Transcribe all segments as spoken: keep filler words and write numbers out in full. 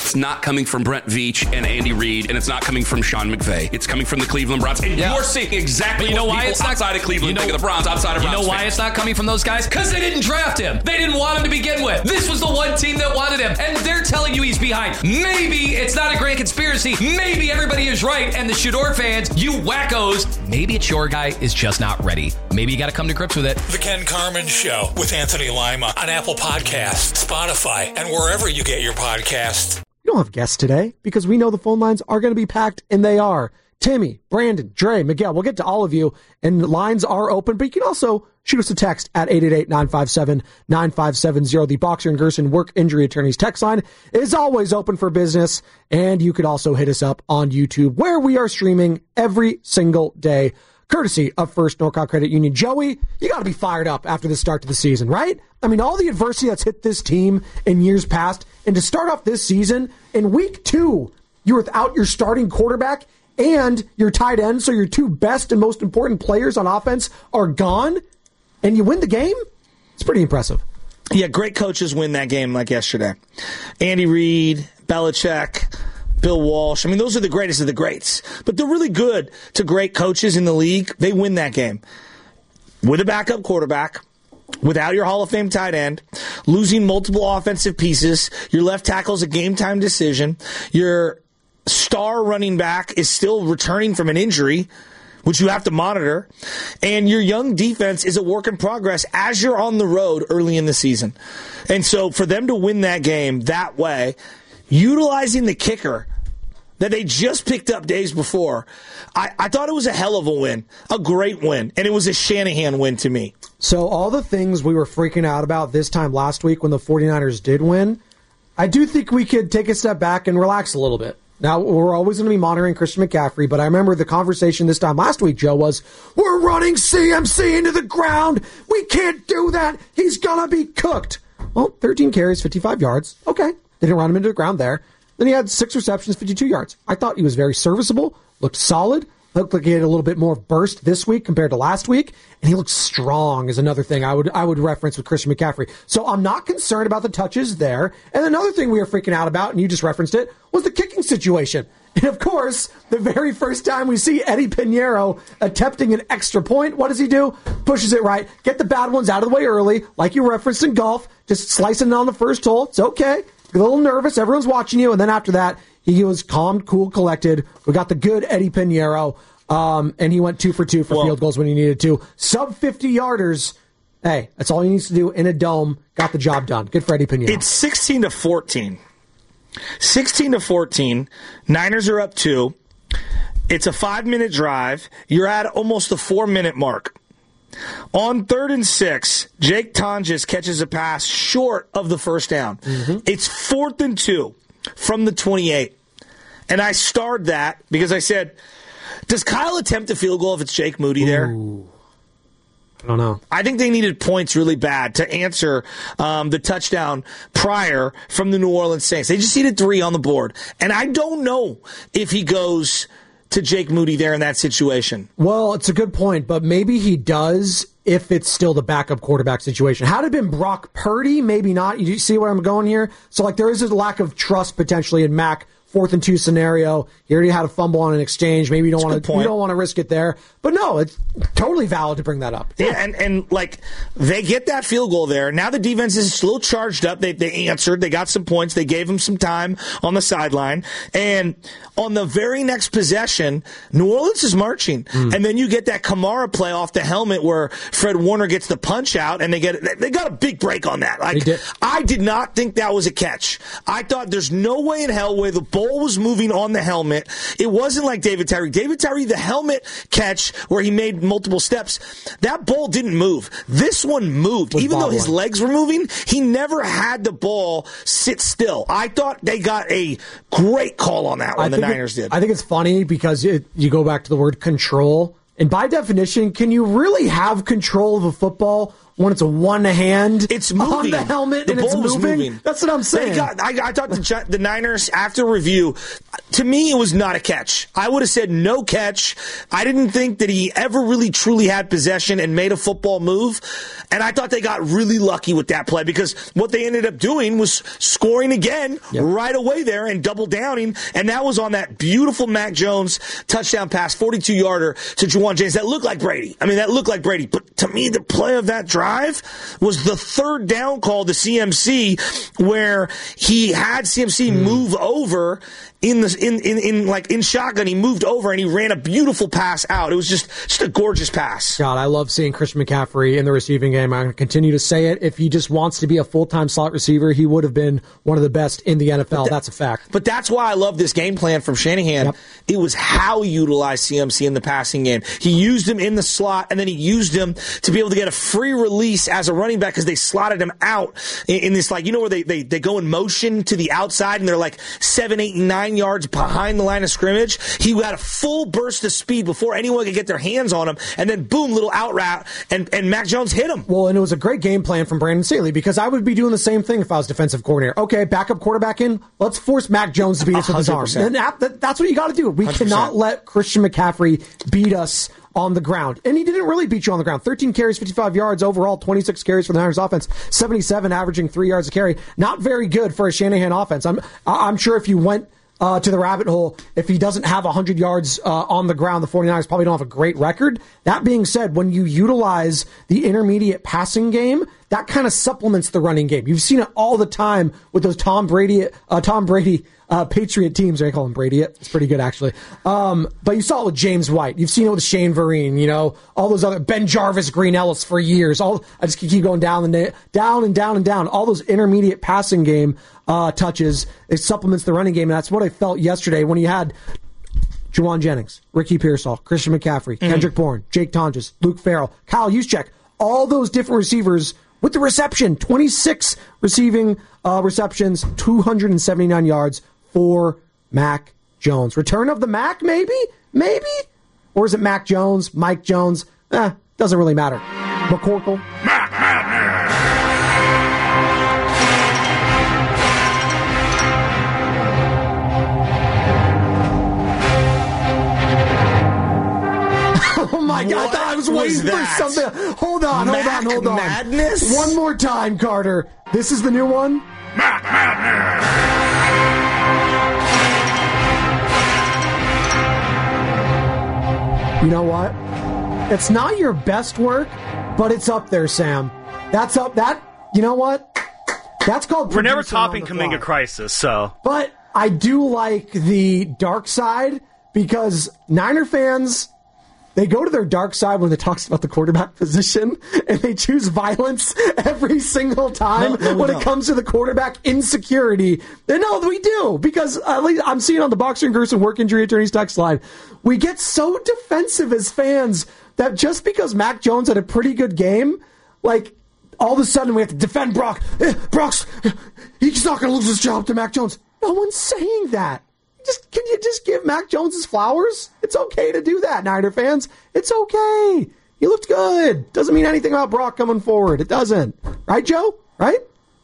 it's not coming from Brent Veach and Andy Reid, and it's not coming from Sean McVay. It's coming from the Cleveland Browns. And yeah. you're seeing exactly but you know what why people it's not, outside of Cleveland you know, think of the Browns, outside of You Browns know why fans. it's not coming from those guys? Because they didn't draft him. They didn't want him to begin with. This was the one team that wanted him, and they're telling you he's behind. Maybe it's not a grand conspiracy. Maybe everybody is right, and the Shador fans, you wackos, maybe it's your guy is just not ready. Maybe you got to come to grips with it. The Ken Carman Show with Anthony Lima on Apple Podcasts, Spotify, and wherever you get your podcasts. We don't have guests today because we know the phone lines are going to be packed, and they are. Timmy, Brandon, Dre, Miguel, we'll get to all of you, and lines are open, but you can also shoot us a text at eight eight eight, nine five seven, nine five seven zero. The Boxer and Gerson Work Injury Attorneys text line is always open for business, and you could also hit us up on YouTube, where we are streaming every single day, courtesy of First Norcross Credit Union. Joey, you got to be fired up after the start to the season, right? I mean, all the adversity that's hit this team in years past, and to start off this season, in week two, you're without your starting quarterback and your tight end, so your two best and most important players on offense are gone, and you win the game? It's pretty impressive. Yeah, great coaches win that game like yesterday. Andy Reid, Belichick, Bill Walsh. I mean, those are the greatest of the greats. But they're really good to great coaches in the league. They win that game. With a backup quarterback, without your Hall of Fame tight end, losing multiple offensive pieces, your left tackle's a game-time decision, your star running back is still returning from an injury, which you have to monitor, and your young defense is a work in progress as you're on the road early in the season. And so for them to win that game that way, utilizing the kicker that they just picked up days before, I, I thought it was a hell of a win, a great win, and it was a Shanahan win to me. So all the things we were freaking out about this time last week when the 49ers did win, I do think we could take a step back and relax a little bit. Now, we're always going to be monitoring Christian McCaffrey, but I remember the conversation this time last week, Joe, was, we're running C M C into the ground. We can't do that. He's going to be cooked. Well, thirteen carries, fifty-five yards. Okay. They didn't run him into the ground there. Then he had six receptions, fifty-two yards. I thought he was very serviceable, looked solid, looked like he had a little bit more burst this week compared to last week, and he looked strong is another thing I would I would reference with Christian McCaffrey. So I'm not concerned about the touches there. And another thing we were freaking out about, and you just referenced it, was the kicking situation. And of course, the very first time we see Eddie Pinheiro attempting an extra point, what does he do? Pushes it right. Get the bad ones out of the way early, like you referenced in golf, just slicing it on the first hole. It's okay. You're a little nervous. Everyone's watching you. And then after that, he was calm, cool, collected. We got the good Eddie Pinheiro. Um, and he went two for two for well, field goals when he needed to. Sub fifty-yarders. Hey, that's all he needs to do in a dome. Got the job done. Good for Eddie Pinheiro. It's sixteen to fourteen. sixteen to fourteen. Niners are up two. It's a five-minute drive. You're at almost the four-minute mark. On third and six, Jake Tonjes catches a pass short of the first down. Mm-hmm. It's fourth and two from the twenty-eight. And I starred that because I said, does Kyle attempt a field goal if it's Jake Moody there? Ooh. I don't know. I think they needed points really bad to answer um, the touchdown prior from the New Orleans Saints. They just needed three on the board. And I don't know if he goes to Jake Moody there in that situation. Well, it's a good point, but maybe he does if it's still the backup quarterback situation. Had it been Brock Purdy, maybe not. You see where I'm going here? So, like, there is a lack of trust potentially in Mac. Fourth and two scenario. He already had a fumble on an exchange. Maybe you don't want to. You don't want to risk it there. But no, it's totally valid to bring that up. Yeah, and, and like they get that field goal there. Now the defense is still charged up. They they answered. They got some points. They gave him some time on the sideline. And on the very next possession, New Orleans is marching. Mm. And then you get that Kamara play off the helmet where Fred Warner gets the punch out, and they get they got a big break on that. Like did. I did not think that was a catch. I thought there's no way in hell where the ball was moving on the helmet. It wasn't like David Tyree. David Tyree, the helmet catch where he made multiple steps, that ball didn't move. This one moved. With Even though his legs were moving, he never had the ball sit still. I thought they got a great call on that one, the Niners it, did. I think it's funny because it, you go back to the word control. And by definition, can you really have control of a football when it's a one hand it's moving. on the helmet the and it's moving? moving? That's what I'm saying. Got, I, I thought the, the Niners, after review, To me, it was not a catch. I would have said no catch. I didn't think that he ever really truly had possession and made a football move. And I thought they got really lucky with that play because what they ended up doing was scoring again yep. right away there and double downing. And that was on that beautiful Mac Jones touchdown pass, forty-two yarder to Juwan Jennings. That looked like Brady. I mean, that looked like Brady. But to me, the play of that drive was the third down call to C M C where he had C M C mm. move over in the in, in in like in shotgun. He moved over and he ran a beautiful pass out. It was just just a gorgeous pass. God, I love seeing Christian McCaffrey in the receiving game. I'm going to continue to say it. If he just wants to be a full-time slot receiver, he would have been one of the best in the N F L. That, that's a fact. But that's why I love this game plan from Shanahan. Yep. It was how he utilized C M C in the passing game. He used him in the slot, and then he used him to be able to get a free release as a running back because they slotted him out in, in this, like, you know, where they, they, they go in motion to the outside, and they're like seven, eight, and nine yards behind the line of scrimmage. He had a full burst of speed before anyone could get their hands on him, and then boom, little out route, and, and Mac Jones hit him. Well, and it was a great game plan from Brandon Staley because I would be doing the same thing if I was defensive coordinator. Okay, backup quarterback in, let's force Mac Jones to beat us with his arm. And that, that, that's what you got to do. We one hundred percent cannot let Christian McCaffrey beat us on the ground. And he didn't really beat you on the ground. thirteen carries, fifty-five yards overall, twenty-six carries for the Niners offense, seventy-seven averaging three yards a carry. Not very good for a Shanahan offense. I'm I'm sure if you went Uh, to the rabbit hole, if he doesn't have one hundred yards uh, on the ground, the 49ers probably don't have a great record. That being said, when you utilize the intermediate passing game, that kind of supplements the running game. You've seen it all the time with those Tom Brady, uh, Tom Brady uh, Patriot teams. I call him Brady. It's pretty good, actually. Um, but you saw it with James White. You've seen it with Shane Vereen. You know, all those other Ben Jarvis, Green Ellis for years. All I just keep going down and down and down and down. All those intermediate passing game uh, touches. It supplements the running game, and that's what I felt yesterday when you had Juwan Jennings, Ricky Pearsall, Christian McCaffrey, mm-hmm. Kendrick Bourne, Jake Tonjes, Luke Farrell, Kyle Juszczyk. All those different receivers with the reception, twenty-six receiving uh, receptions, two hundred seventy-nine yards for Mac Jones. Return of the Mac, maybe? Maybe? Or is it Mac Jones, Mike Jones? Eh, doesn't really matter. McCorkle. Mac Madness. Oh my God, I thought I was waiting was for something. Hold on, hold Mac on, hold on. Madness? One more time, Carter. This is the new one? Mac Madness. You know what? It's not your best work, but it's up there, Sam. That's up, that, you know what? That's called We're never topping Kuminga Crisis, so. But I do like the dark side because Niner fans, they go to their dark side when it talks about the quarterback position, and they choose violence every single time no, no, when don't. It comes to the quarterback insecurity. And no, we do, because at least I'm seeing on the Boxer and Gerson Work Injury Attorneys text line, we get so defensive as fans that just because Mac Jones had a pretty good game, like, all of a sudden we have to defend Brock. Eh, Brock's, he's not going to lose his job to Mac Jones. No one's saying that. Just can you just give Mac Jones his flowers? It's okay to do that, Niner fans. It's okay. He looked good. Doesn't mean anything about Brock coming forward. It doesn't. Right, Joe? Right?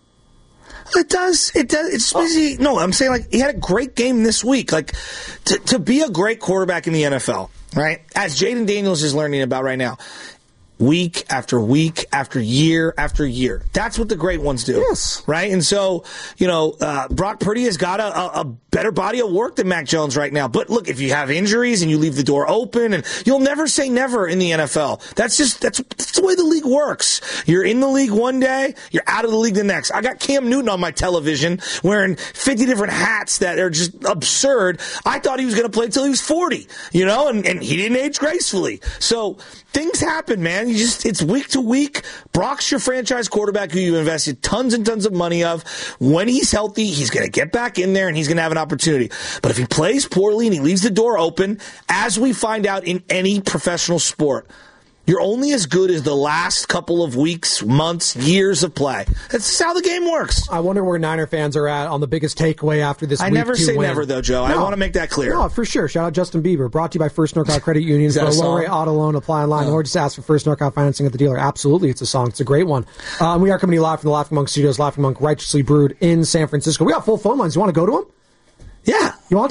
It does. It does. It's busy. No, I'm saying, like, he had a great game this week. Like, to, to be a great quarterback in the N F L, right, as Jaden Daniels is learning about right now, week after week after year after year. That's what the great ones do. Yes. Right? And so, you know, uh, Brock Purdy has got a, a, a better body of work than Mac Jones right now. But look, if you have injuries and you leave the door open, and you'll never say never in the N F L. That's just, that's, that's the way the league works. You're in the league one day, you're out of the league the next. I got Cam Newton on my television wearing fifty different hats that are just absurd. I thought he was going to play until he was forty, you know, and, and he didn't age gracefully. So things happen, man. You just, it's week to week. Brock's your franchise quarterback who you invested tons and tons of money of. When he's healthy, he's going to get back in there and he's going to have an opportunity. But if he plays poorly and he leaves the door open, as we find out in any professional sport, you're only as good as the last couple of weeks, months, years of play. That's how the game works. I wonder where Niner fans are at on the biggest takeaway after this I week never say win. never, though, Joe. No. I want to make that clear. No, for sure. Shout out Justin Bieber. Brought to you by First Norcod Credit Union for a low-rate auto loan. Apply online, oh. or just ask for First Norcod financing at the dealer. Absolutely, it's a song. It's a great one. Um, we are coming to you live from the Laughing Monk Studios. Laughing Monk, righteously brewed in San Francisco. We got full phone lines. You want to go to them? Yeah. You want to?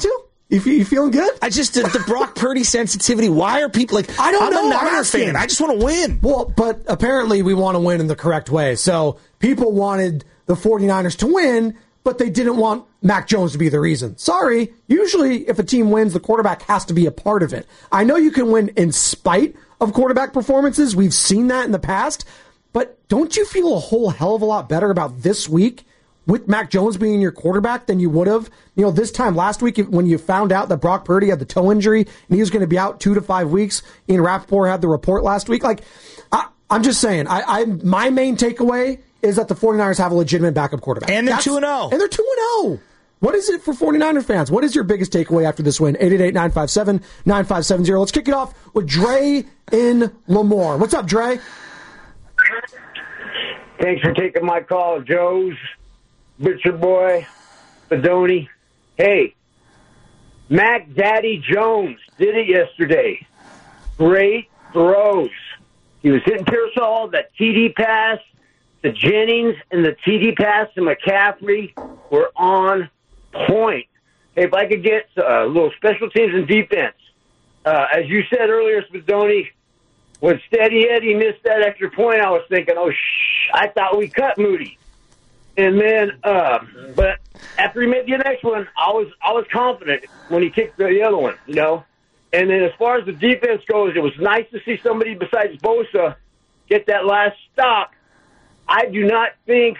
You, you feeling good? I just, the, the Brock Purdy sensitivity. Why are people like, I don't I'm know. a Niner fan. I just want to win. Well, but apparently we want to win in the correct way. So people wanted the 49ers to win, but they didn't want Mac Jones to be the reason. Sorry. Usually if a team wins, the quarterback has to be a part of it. I know you can win in spite of quarterback performances. We've seen that in the past. But don't you feel a whole hell of a lot better about this week with Mac Jones being your quarterback than you would have, you know, this time last week when you found out that Brock Purdy had the toe injury and he was going to be out two to five weeks? Ian Rappaport had the report last week. Like, I, I'm just saying, I, I my main takeaway is that the 49ers have a legitimate backup quarterback. And they're two and oh. And they're two and oh. What is it for 49er fans? What is your biggest takeaway after this win? eight eight eight, nine five seven, nine five seven zero. Let's kick it off with Dre in Lemoore. What's up, Dre? Thanks for taking my call, Joe's. Butcher Boy, Bedoni. Hey, Mac Daddy Jones did it yesterday. Great throws. He was hitting Pearsall, that T D pass, the Jennings, and the T D pass to McCaffrey were on point. Hey, if I could get a uh, little special teams and defense. Uh, as you said earlier, Bedoni, when Steady Eddie missed that extra point, I was thinking, oh, shh, I thought we cut Moody. And then, uh, but after he made the next one, I was I was confident when he kicked the other one, you know. And then as far as the defense goes, it was nice to see somebody besides Bosa get that last stop. I do not think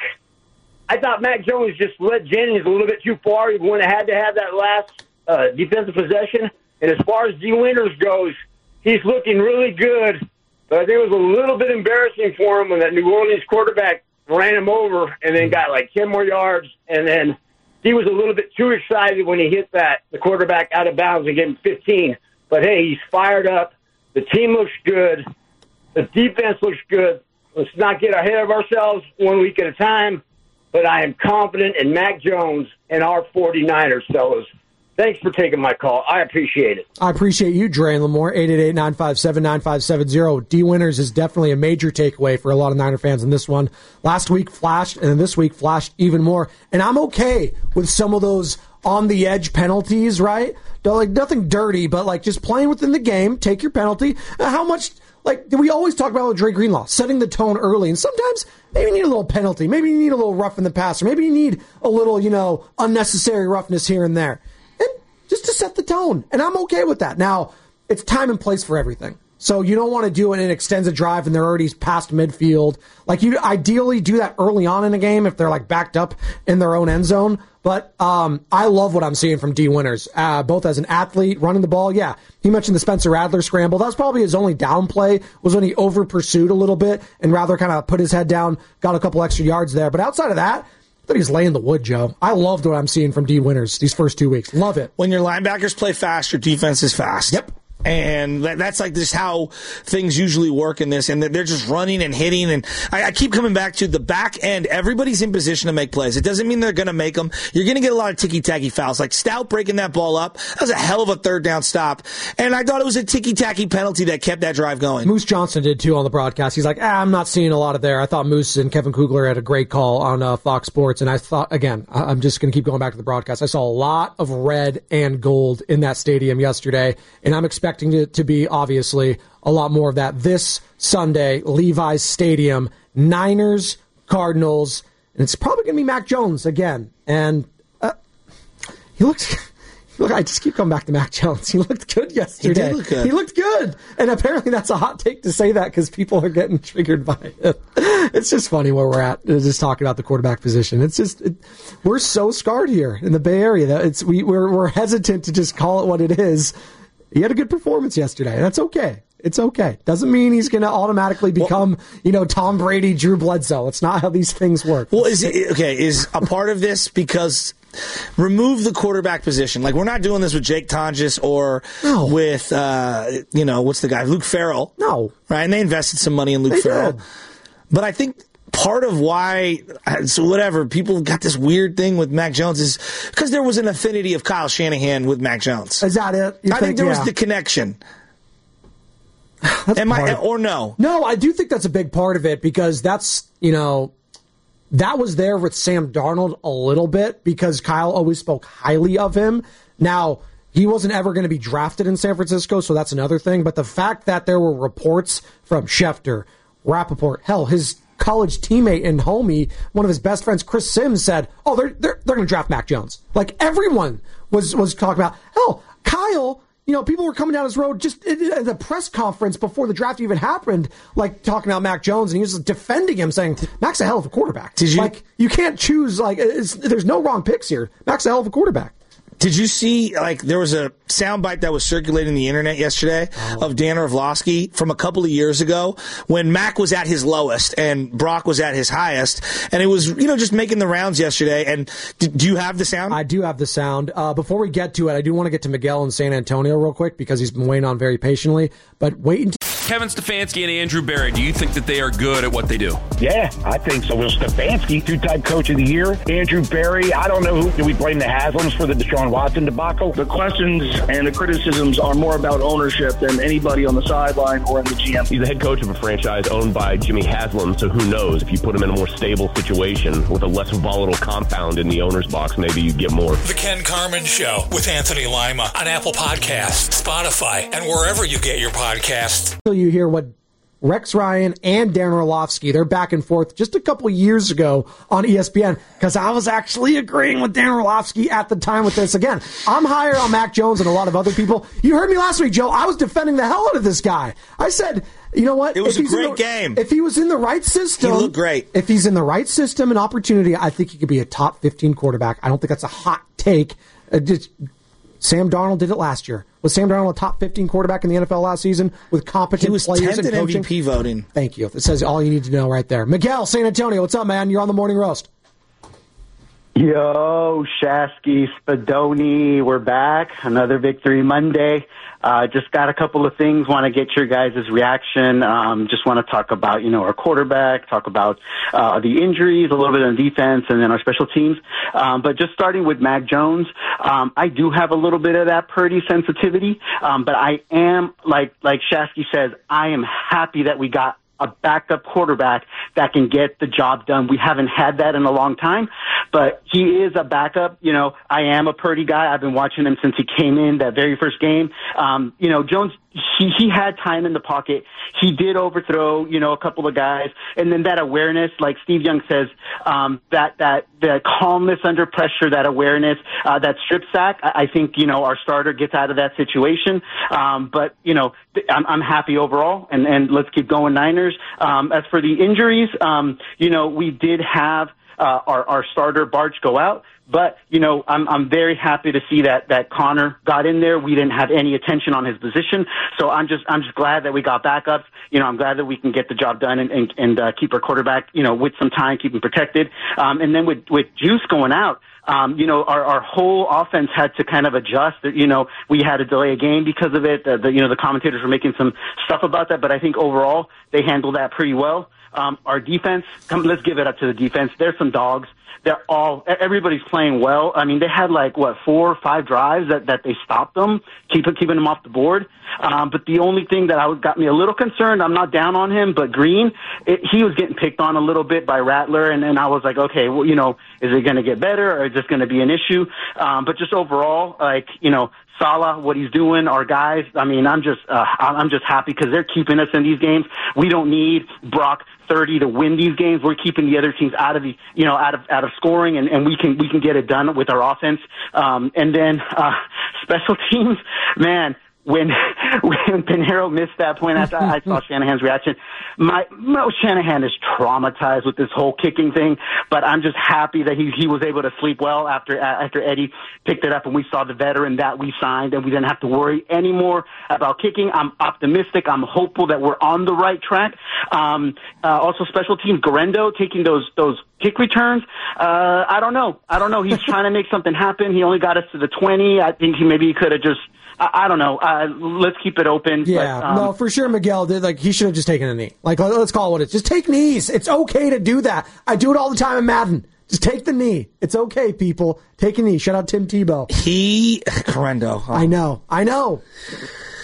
– I thought Mac Jones just let Jennings a little bit too far. He went had to have that last uh, defensive possession. And as far as D. Winters goes, he's looking really good. But I think it was a little bit embarrassing for him when that New Orleans quarterback ran him over and then got like ten more yards. And then he was a little bit too excited when he hit that, the quarterback out of bounds and gave him fifteen. But, hey, he's fired up. The team looks good. The defense looks good. Let's not get ahead of ourselves one week at a time. But I am confident in Mac Jones and our 49ers, fellas. Thanks for taking my call. I appreciate it. I appreciate you, Dre and Lemoore. eight eight eight, nine five seven, nine five seven zero. D. Winters is definitely a major takeaway for a lot of Niner fans in this one. Last week flashed, and then this week flashed even more. And I'm okay with some of those on-the-edge penalties, right? Like, nothing dirty, but, like, just playing within the game. Take your penalty. How much, like, we always talk about with Dre Greenlaw, setting the tone early. And sometimes maybe you need a little penalty. Maybe you need a little rough in the passer. Maybe you need a little, you know, unnecessary roughness here and there. Just to set the tone. And I'm okay with that. Now, it's time and place for everything. So you don't want to do it and it extends a drive and they're already past midfield. Like, you ideally do that early on in a game if they're, like, backed up in their own end zone. But um, I love what I'm seeing from D. Winters, uh, both as an athlete, running the ball. Yeah, he mentioned the Spencer Rattler scramble. That was probably his only down play, was when he over-pursued a little bit and rather kind of put his head down, got a couple extra yards there. But outside of that, I thought he was laying the wood, Joe. I loved what I'm seeing from D. Winters these first two weeks. Love it. When your linebackers play fast, your defense is fast. Yep. And that's like just how things usually work in this. And they're just running and hitting. And I, I keep coming back to the back end. Everybody's in position to make plays. It doesn't mean they're going to make them. You're going to get a lot of ticky-tacky fouls. Like Stout breaking that ball up. That was a hell of a third down stop. And I thought it was a ticky-tacky penalty that kept that drive going. Moose Johnson did, too, on the broadcast. He's like, ah, I'm not seeing a lot of there. I thought Moose and Kevin Kugler had a great call on uh, Fox Sports. And I thought, again, I'm just going to keep going back to the broadcast. I saw a lot of red and gold in that stadium yesterday. And I'm expecting it to be obviously a lot more of that this Sunday, Levi's Stadium, Niners, Cardinals, and it's probably going to be Mac Jones again. And uh, he looked, look, I just keep coming back to Mac Jones. He looked good yesterday. He did look good. He looked good. And apparently that's a hot take to say that because people are getting triggered by it. It's just funny where we're at, just talking about the quarterback position. It's just, it, we're so scarred here in the Bay Area that it's we, we're, we're hesitant to just call it what it is. He had a good performance yesterday, and that's okay. It's okay. Doesn't mean he's going to automatically become, well, you know, Tom Brady, Drew Bledsoe. It's not how these things work. Well, is it, okay, is a part of this because remove the quarterback position. Like, we're not doing this with Jake Tonjes or no. with, uh, you know, what's the guy, Luke Farrell. No. Right, and they invested some money in Luke they Farrell. Did. But I think part of why, so whatever, people got this weird thing with Mac Jones is because there was an affinity of Kyle Shanahan with Mac Jones. Is that it? You I think, think there yeah. was the connection. That's Am I, of, or no? No, I do think that's a big part of it because that's, you know, that was there with Sam Darnold a little bit because Kyle always spoke highly of him. Now, he wasn't ever going to be drafted in San Francisco, so that's another thing. But the fact that there were reports from Schefter, Rappaport, hell, his college teammate and homie, one of his best friends, Chris Sims, said, oh, they're they're, they're going to draft Mac Jones. Like, everyone was, was talking about, hell, Kyle, you know, people were coming down his road just at the press conference before the draft even happened, like, talking about Mac Jones, and he was defending him, saying, Mac's a hell of a quarterback. Did you? Like, you can't choose, like, it's, there's no wrong picks here. Mac's a hell of a quarterback. Did you see, like, there was a soundbite that was circulating the internet yesterday oh. of Dan Orlovsky from a couple of years ago when Mac was at his lowest and Brock was at his highest, and it was, you know, just making the rounds yesterday. And d- do you have the sound? I do have the sound. Uh, before we get to it, I do want to get to Miguel in San Antonio real quick because he's been waiting on very patiently. But wait until... Kevin Stefanski and Andrew Berry, do you think that they are good at what they do? Yeah, I think so. Well, Stefanski, two-time coach of the year. Andrew Berry, I don't know who. Do we blame the Haslams for the Deshaun Watson debacle? The questions and the criticisms are more about ownership than anybody on the sideline or in the G M. He's the head coach of a franchise owned by Jimmy Haslam, so who knows? If you put him in a more stable situation with a less volatile compound in the owner's box, maybe you get more. The Ken Carman Show with Anthony Lima on Apple Podcasts, Spotify, and wherever you get your podcasts. You hear what Rex Ryan and Darren Orlovsky, they're back and forth just a couple years ago on E S P N, because I was actually agreeing with Darren Orlovsky at the time with this. Again, I'm higher on Mac Jones than a lot of other people. You heard me last week, Joe. I was defending the hell out of this guy. I said, you know what? It was if a great the, game. If he was in the right system. He looked great. If he's in the right system and opportunity, I think he could be a top fifteen quarterback. I don't think that's a hot take. Uh, just, Sam Darnold did it last year. Was Sam Darnold a top fifteen quarterback in the N F L last season with competent he was players and coaching? M V P voting. Thank you. It says all you need to know right there. Miguel, San Antonio, what's up, man? You're on the Morning Roast. Yo, Shasky, Spadoni, we're back. Another Victory Monday. Uh, just got a couple of things. Want to get your guys' reaction. Um, just want to talk about, you know, our quarterback, talk about uh, the injuries, a little bit on defense, and then our special teams. Um, but just starting with Mac Jones, um, I do have a little bit of that Purdy sensitivity. Um, but I am, like like Shasky says, I am happy that we got a backup quarterback that can get the job done. We haven't had that in a long time, but he is a backup. You know, I am a Purdy guy. I've been watching him since he came in that very first game. Um, you know, Jones, he, he had time in the pocket. He did overthrow, you know, a couple of guys. And then that awareness, like Steve Young says, um, that, that, the calmness under pressure, that awareness, uh, that strip sack, I, I think, you know, our starter gets out of that situation. Um, but, you know, I'm, I'm happy overall, and, and let's keep going Niners. Um, as for the injuries, um, you know, we did have, uh, our, our starter Barch go out. But, you know, I'm, I'm very happy to see that, that Connor got in there. We didn't have any attention on his position. So I'm just, I'm just glad that we got backups. You know, I'm glad that we can get the job done and, and, and uh, keep our quarterback, you know, with some time, keep him protected. Um, and then with, with Juice going out, Um, you know, our, our whole offense had to kind of adjust. You know, we had to delay a game because of it. The, the, you know, the commentators were making some stuff about that, but I think overall they handled that pretty well. Um, our defense, come, let's give it up to the defense. There's some dogs. They're all, everybody's playing well. I mean, they had like, what, four or five drives that, that they stopped them, keep, keeping them off the board. Um, but the only thing that I was, got me a little concerned, I'm not down on him, but Green, it, he was getting picked on a little bit by Rattler. And then I was like, okay, well, you know, is it going to get better or is this going to be an issue? Um, but just overall, like, you know, Salah, what he's doing, our guys, I mean, I'm just, uh, I'm just happy because they're keeping us in these games. We don't need Brock thirty to win these games. We're keeping the other teams out of the, you know, out of, out of scoring, and, and we can, we can get it done with our offense. Um, and then, uh, special teams, man, when, when Pinheiro missed that point, after I saw Shanahan's reaction, my, Mo Shanahan is traumatized with this whole kicking thing, but I'm just happy that he, he was able to sleep well after, after Eddie picked it up and we saw the veteran that we signed and we didn't have to worry anymore about kicking. I'm optimistic. I'm hopeful that we're on the right track. Um, uh, also special teams, Garendo taking those, those kick returns. Uh, I don't know. I don't know. He's trying to make something happen. He only got us to the twenty. I think he maybe he could have just, I, I don't know. Uh, let's keep it open. Yeah, but, um, no, for sure, Miguel did. Like, he should have just taken a knee. Like, let's call it what it is. Just take knees. It's okay to do that. I do it all the time in Madden. Just take the knee. It's okay, people. Take a knee. Shout out Tim Tebow. He, Correndo. Oh. I know. I know.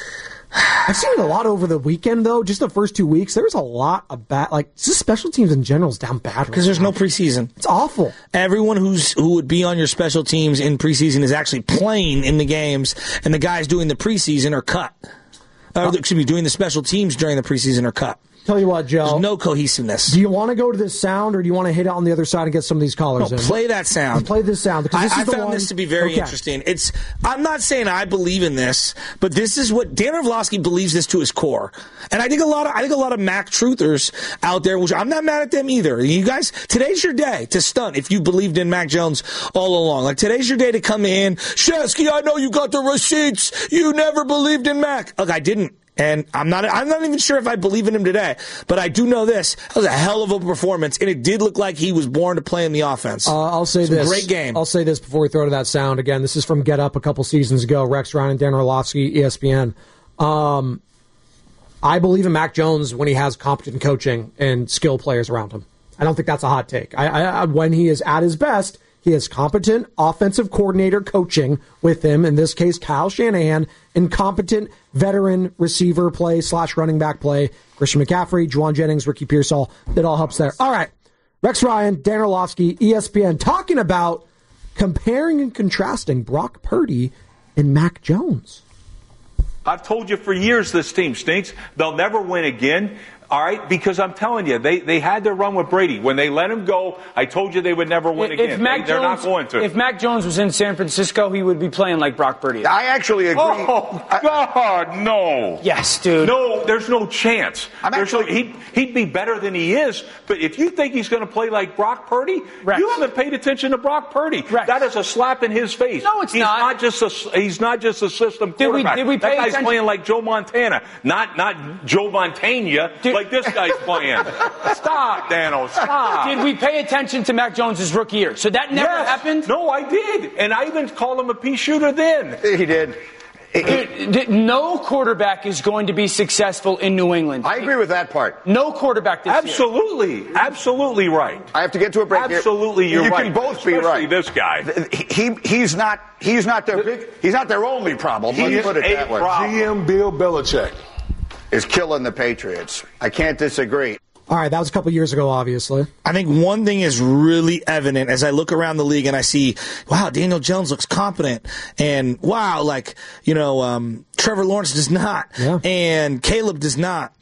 I've seen it a lot over the weekend, though. Just the first two weeks, there was a lot of bad. Like, just special teams in general is down bad because there's no preseason. It's awful. Everyone who's who would be on your special teams in preseason is actually playing in the games, and the guys doing the preseason are cut. Uh, uh, excuse me, doing the special teams during the preseason are cut. Tell you what, Joe. There's no cohesiveness. Do you want to go to this sound, or do you want to hit it on the other side and get some of these callers no, in? Play that sound. Play this sound. Because this I, is I the found one... this to be very okay. interesting. It's. I'm not saying I believe in this, but this is what Dan Orlovsky believes this to his core, and I think a lot of I think a lot of Mac truthers out there, which I'm not mad at them either. You guys, today's your day to stunt if you believed in Mac Jones all along. Like today's your day to come in, Shesky. I know you got the receipts. You never believed in Mac. Look, I didn't. And I'm not I'm not even sure if I believe in him today, but I do know this. That was a hell of a performance, and it did look like he was born to play in the offense. Uh, I'll say this. Great game. I'll say this before we throw to that sound. Again, this is from Get Up a couple seasons ago. Rex Ryan and Dan Orlovsky, E S P N. Um, I believe in Mac Jones when he has competent coaching and skill players around him. I don't think that's a hot take. I, I, when he is at his best, he has competent offensive coordinator coaching with him, in this case, Kyle Shanahan, and competent veteran receiver play slash running back play, Christian McCaffrey, Juwan Jennings, Ricky Pearsall. That all helps there. All right. Rex Ryan, Dan Orlovsky, E S P N, talking about comparing and contrasting Brock Purdy and Mac Jones. I've told you for years this team stinks. They'll never win again. All right, because I'm telling you, they, they had their run with Brady. When they let him go, I told you they would never win if again. Mac they, they're Jones, not going to. If Mac Jones was in San Francisco, he would be playing like Brock Purdy. I actually agree. Oh, God, no. Yes, dude. No, there's no chance. I'm There's actually, no, he'd, he'd be better than he is, but if you think he's going to play like Brock Purdy, Rex. you haven't paid attention to Brock Purdy. Rex. That is a slap in his face. No, it's he's not. not just a, he's not just a system Did we- quarterback. did we pay that guy's attention- playing like Joe Montana, not, not Joe Montana, Did- like this guy's playing. Stop, Dano, stop. Did we pay attention to Mac Jones' rookie year? So that never Yes. happened? No, I did. And I even called him a pea shooter then. He did. Dude, no quarterback is going to be successful in New England. I agree with that part. No quarterback this Absolutely. year. Absolutely right. I have to get to a break here. Absolutely, you're you right. You can both be Especially right. this guy. He he's not he's not their big he's not their only problem. He Let's is put it a that way. problem. G M Bill Belichick is killing the Patriots. I can't disagree. All right, that was a couple years ago, obviously. I think one thing is really evident as I look around the league and I see, wow, Daniel Jones looks competent. And wow, like, you know, um, Trevor Lawrence does not. Yeah. And Caleb does not.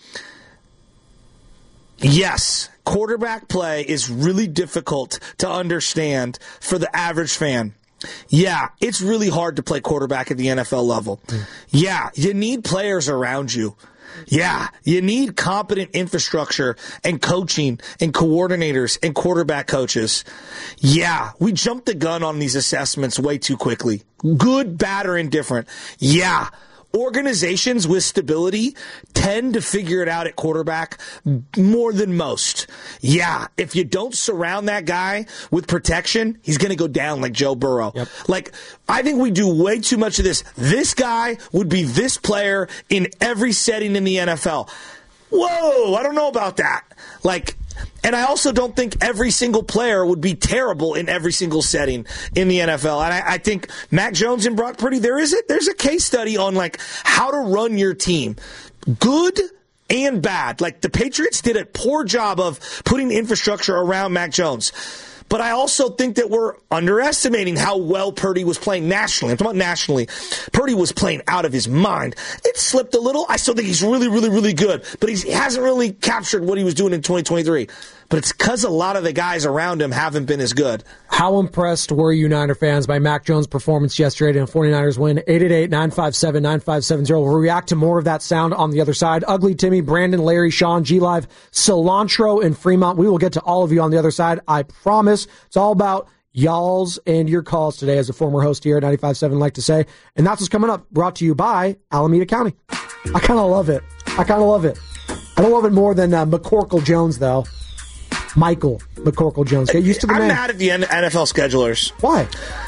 Yes, quarterback play is really difficult to understand for the average fan. Yeah, it's really hard to play quarterback at the N F L level. Mm. Yeah, you need players around you. Yeah, you need competent infrastructure and coaching and coordinators and quarterback coaches. Yeah, we jumped the gun on these assessments way too quickly. Good, bad, or indifferent. Yeah. Organizations with stability tend to figure it out at quarterback more than most. Yeah, if you don't surround that guy with protection, he's going to go down like Joe Burrow. Yep. Like, I think we do way too much of this. This guy would be this player in every setting in the N F L. Whoa, I don't know about that. Like, and I also don't think every single player would be terrible in every single setting in the N F L. And I, I think Mac Jones and Brock Purdy, there is a, there's a case study on like how to run your team. Good and bad. Like the Patriots did a poor job of putting infrastructure around Mac Jones. But I also think that we're underestimating how well Purdy was playing nationally. I'm talking about nationally. Purdy was playing out of his mind. It slipped a little. I still think he's really, really, really good. But he's, he hasn't really captured what he was doing in twenty twenty-three. But it's because a lot of the guys around him haven't been as good. How impressed were you, Niner fans, by Mac Jones' performance yesterday in a 49ers win? eight eight eight, nine five seven, nine five seven zero. We'll react to more of that sound on the other side. Ugly Timmy, Brandon, Larry, Sean, G-Live, Cilantro, and Fremont. We will get to all of you on the other side. I promise. It's all about y'all's and your calls today, as a former host here at ninety-five point seven like to say. And that's what's coming up, brought to you by Alameda County. I kind of love it. I kind of love it. I don't love it more than uh, McCorkle Jones, though. Michael McCorkle Jones. Get used to the I'm name. mad at the N F L schedulers. Why?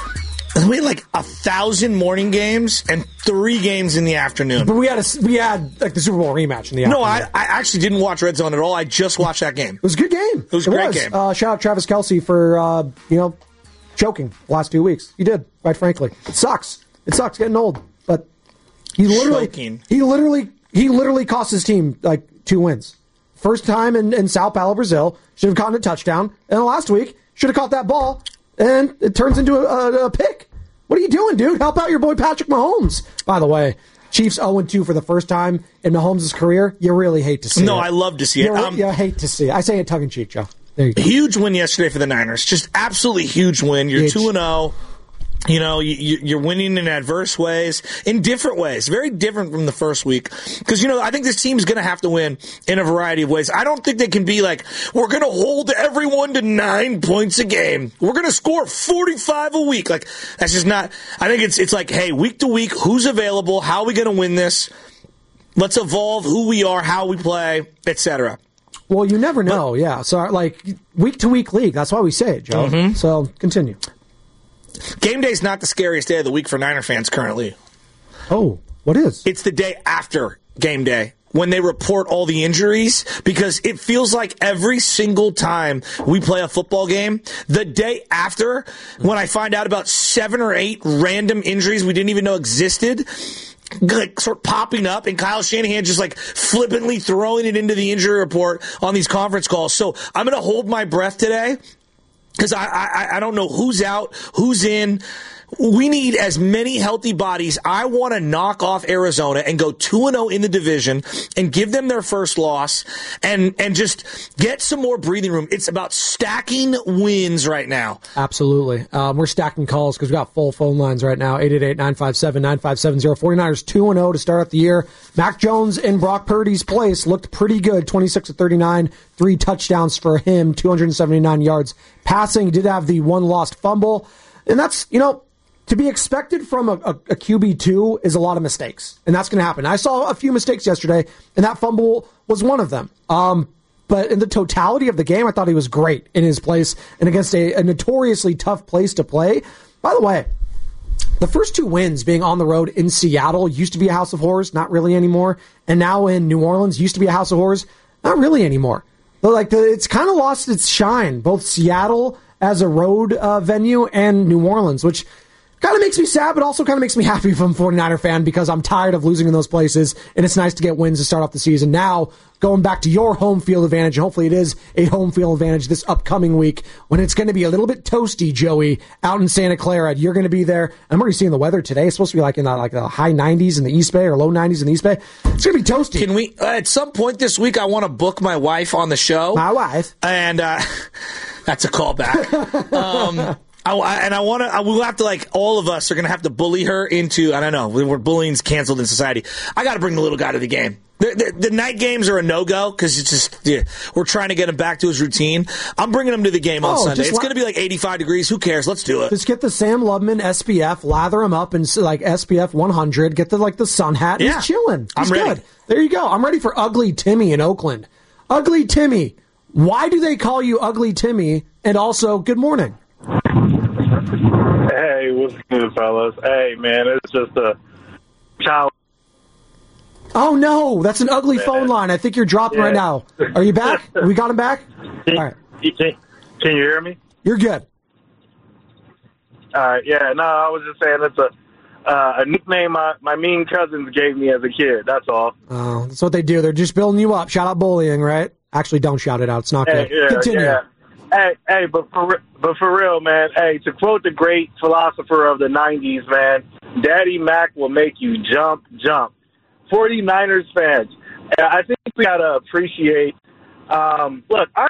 We had like a thousand morning games and three games in the afternoon. But we had a, we had like the Super Bowl rematch in the no, afternoon. I, I actually didn't watch Red Zone at all. I just watched that game. It was a good game. It was a it great was. game. Uh, shout out Travis Kelce for uh, you know choking the last two weeks. He did, quite frankly. It sucks. It sucks getting old, but He literally, Choking. he literally, he literally cost his team like two wins. First time in, in Sao Paulo, Brazil, should have caught a touchdown. And last week, should have caught that ball, and it turns into a, a, a pick. What are you doing, dude? Help out your boy Patrick Mahomes. By the way, Chiefs oh and two for the first time in Mahomes' career. You really hate to see no, it. No, I love to see it. You, um, you hate to see it. I say it tongue-in-cheek, Joe. There you go. Huge win yesterday for the Niners. Just absolutely huge win. You're two and oh. You know, you, you're winning in adverse ways, in different ways, very different from the first week. Because, you know, I think this team's going to have to win in a variety of ways. I don't think they can be like, we're going to hold everyone to nine points a game. We're going to score forty-five a week. Like, that's just not, I think it's it's like, hey, week to week, who's available? How are we going to win this? Let's evolve who we are, how we play, et cetera. Well, you never know, but, yeah. So, like, week to week league, that's why we say it, Joe. Mm-hmm. So, continue. Game day is not the scariest day of the week for Niner fans currently. Oh, what is? It's the day after game day when they report all the injuries, because it feels like every single time we play a football game, the day after, when I find out about seven or eight random injuries we didn't even know existed, like sort of popping up, and Kyle Shanahan just like flippantly throwing it into the injury report on these conference calls. So I'm going to hold my breath today, because I, I I don't know who's out, who's in. We need as many healthy bodies. I want to knock off Arizona and go two and oh in the division and give them their first loss and, and just get some more breathing room. It's about stacking wins right now. Absolutely. Um, we're stacking calls because we've got full phone lines right now. eight eight eight, nine five seven, nine five seven zero. 49ers two and oh to start out the year. Mac Jones in Brock Purdy's place looked pretty good. twenty-six of thirty-nine, three touchdowns for him, two hundred seventy-nine yards passing. He did have the one lost fumble. And that's, you know, to be expected from a, a, a Q B two is a lot of mistakes, and that's going to happen. I saw a few mistakes yesterday, and that fumble was one of them. Um, but in the totality of the game, I thought he was great in his place and against a, a notoriously tough place to play. By the way, the first two wins being on the road in Seattle used to be a house of horrors, not really anymore, and now in New Orleans used to be a house of horrors, not really anymore. But like the, it's kind of lost its shine, both Seattle as a road uh, venue and New Orleans, which kind of makes me sad, but also kind of makes me happy from a 49er fan, because I'm tired of losing in those places, and it's nice to get wins to start off the season. Now, going back to your home field advantage, and hopefully it is a home field advantage this upcoming week when it's going to be a little bit toasty, Joey, out in Santa Clara. You're going to be there. I'm already seeing the weather today. It's supposed to be like in the, like the high nineties in the East Bay or low nineties in the East Bay. It's going to be toasty. Can we, uh, at some point this week, I want to book my wife on the show. My wife. And uh, that's a callback. um I, and I want to, we'll have to, like, all of us are going to have to bully her into, I don't know, we're bullying's canceled in society. I got to bring the little guy to the game. The, the, the night games are a no-go because it's just, yeah, we're trying to get him back to his routine. I'm bringing him to the game on oh, Sunday. It's la- going to be like eighty-five degrees. Who cares? Let's do it. Just get the Sam Lubman S P F, lather him up in, like, S P F one hundred, get the, like, the sun hat, and yeah. He's chilling. He's I'm ready. Good. There you go. I'm ready for Ugly Timmy in Oakland. Ugly Timmy. Why do they call you Ugly Timmy? And also, good morning. Hey, what's good, fellas? Hey, man, it's just a child. Oh, no, that's an ugly man. Phone line. I think you're dropping yeah. right now. Are you back? We got him back? Can, All right. Can, can you hear me? You're good. All right, yeah, no, I was just saying it's a, uh, a nickname my, my mean cousins gave me as a kid, that's all. Oh, that's what they do. They're just building you up. Shout out bullying, right? Actually, don't shout it out. It's not hey, good. Yeah, Continue. Yeah. Hey, hey, but for but for real, man. Hey, to quote the great philosopher of the nineties, man, Daddy Mac will make you jump, jump. 49ers fans, I think we gotta appreciate. Um, look, I.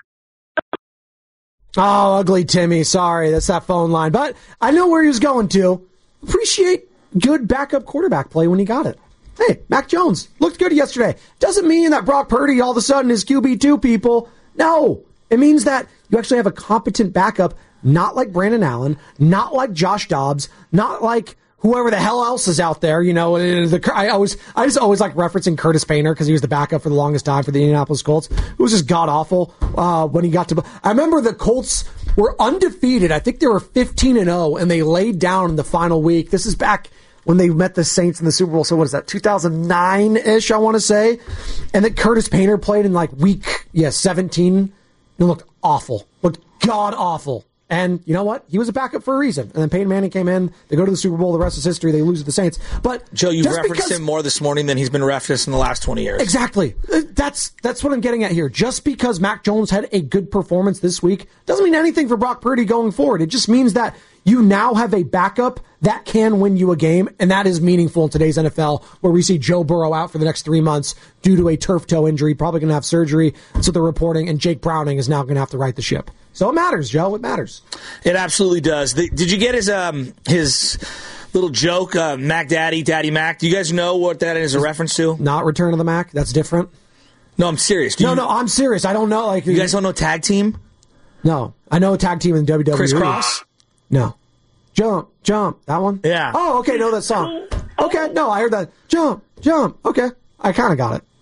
Oh, Ugly Timmy. Sorry, that's that phone line. But I know where he was going to. Appreciate good backup quarterback play when he got it. Hey, Mac Jones looked good yesterday. Doesn't mean that Brock Purdy all of a sudden is Q B two, people. No. It means that you actually have a competent backup, not like Brandon Allen, not like Josh Dobbs, not like whoever the hell else is out there. You know, the, I always, I just always like referencing Curtis Painter because he was the backup for the longest time for the Indianapolis Colts. It was just god awful uh, when he got to. I remember the Colts were undefeated. I think they were fifteen and oh, and they laid down in the final week. This is back when they met the Saints in the Super Bowl. So what is that, two thousand nine-ish, I want to say? And that Curtis Painter played in like week, yeah, seventeen. It looked awful. Looked god-awful. And you know what? He was a backup for a reason. And then Peyton Manning came in. They go to the Super Bowl. The rest is history. They lose to the Saints. But Joe, you've referenced because, him more this morning than he's been referenced in the last twenty years. Exactly. That's that's what I'm getting at here. Just because Mac Jones had a good performance this week doesn't mean anything for Brock Purdy going forward. It just means that you now have a backup that can win you a game, and that is meaningful in today's N F L, where we see Joe Burrow out for the next three months due to a turf toe injury, probably going to have surgery. That's what they're reporting, and Jake Browning is now going to have to right the ship. So it matters, Joe. It matters. It absolutely does. The, did you get his um, his little joke, uh, Mac Daddy, Daddy Mac? Do you guys know what that is a reference to? Not Return of the Mac? That's different? No, I'm serious. Do no, you, no, I'm serious. I don't know. Like You guys don't know Tag Team? No. I know a tag team in W W E. Crisscross? No. Jump, jump. That one? Yeah. Oh, okay. Know that song. Okay. No, I heard that. Jump, jump. Okay. I kind of got it.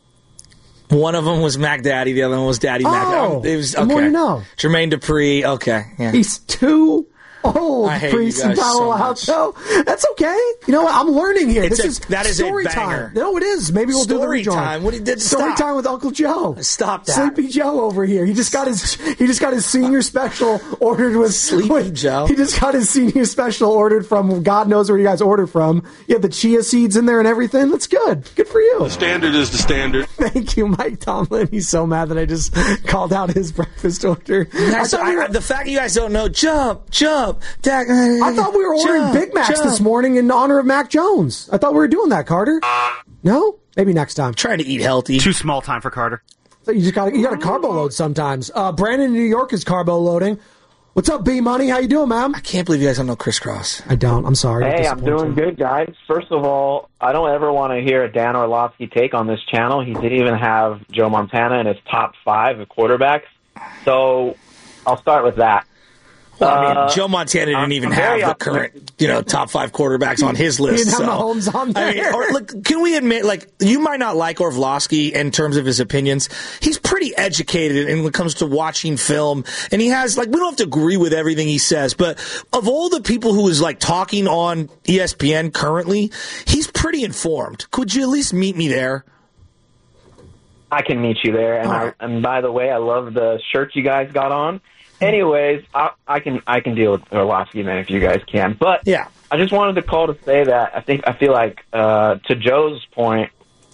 One of them was Mac Daddy. The other one was Daddy Mac. Oh, it was, the okay. more you know. Jermaine Dupri. Okay. Yeah. He's too old. I hate Priest you guys and Palo so Alto. That's okay. You know what? I'm learning here. It's this a- is that is a story banger. time. No, it is. Maybe we'll do the Story rejoin. time. What he did- Story stop. time with Uncle Joe. Stop that. Sleepy Joe over here. He just got his. He just got his senior special ordered with Sleepy with- Joe. He just got his senior special ordered from God knows where you guys ordered from. You have the chia seeds in there and everything. That's good. Good for you. The standard is the standard. Thank you, Mike Tomlin. He's so mad that I just called out his breakfast order. You guys- I thought we were- I- the fact you guys don't know, jump, jump. Dag- I thought we were ordering jump, Big Macs jump. this morning in honor of Mac Jones. I thought we were doing that, Carter. No? Maybe next time. Trying to eat healthy. Too small time for Carter. So you just got you got to carbo load sometimes. Uh, Brandon in New York is carbo loading. What's up, B Money? How you doing, man? I can't believe you guys don't know Crisscross. I don't. I'm sorry. Hey, I'm doing good, guys. First of all, I don't ever want to hear a Dan Orlovsky take on this channel. He didn't even have Joe Montana in his top five of quarterbacks. So I'll start with that. Well, I mean, Uh, Joe Montana didn't I'm even very have the current, you know, top five quarterbacks on his He list. didn't have so. Mahomes on I mean, there. or, look, can we admit, like, you might not like Orlovsky in terms of his opinions. He's pretty educated when it comes to watching film, and he has, like, we don't have to agree with everything he says, but of all the people who is, like, talking on E S P N currently, he's pretty informed. Could you at least meet me there? I can meet you there. And, I, and by the way, I love the shirt you guys got on. Anyways, I, I can I can deal with Orlovsky, man, if you guys can. But yeah, I just wanted to call to say that I think I feel like uh, to Joe's point,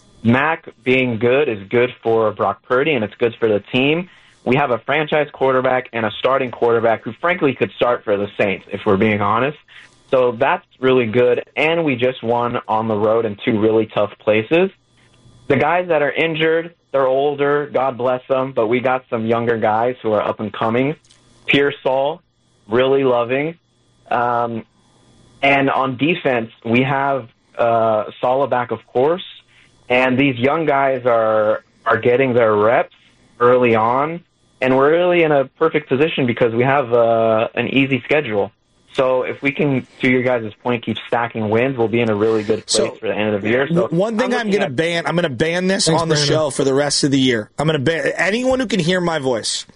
Mac being good is good for Brock Purdy and it's good for the team. We have a franchise quarterback and a starting quarterback who, frankly, could start for the Saints, if we're being honest. So that's really good. And we just won on the road in two really tough places. The guys that are injured, they're older, God bless them, but we got some younger guys who are up and coming. Pearsall, really loving. Um, and on defense, we have uh, Solobak, of course, and these young guys are are getting their reps early on, and we're really in a perfect position because we have uh, an easy schedule. So if we can, to your guys' point, keep stacking wins, we'll be in a really good place So, for the end of the year. So one thing I'm, looking going to at- ban, I'm going to ban this Thanks, on the Brandon. show for the rest of the year. I'm going to ban anyone who can hear my voice.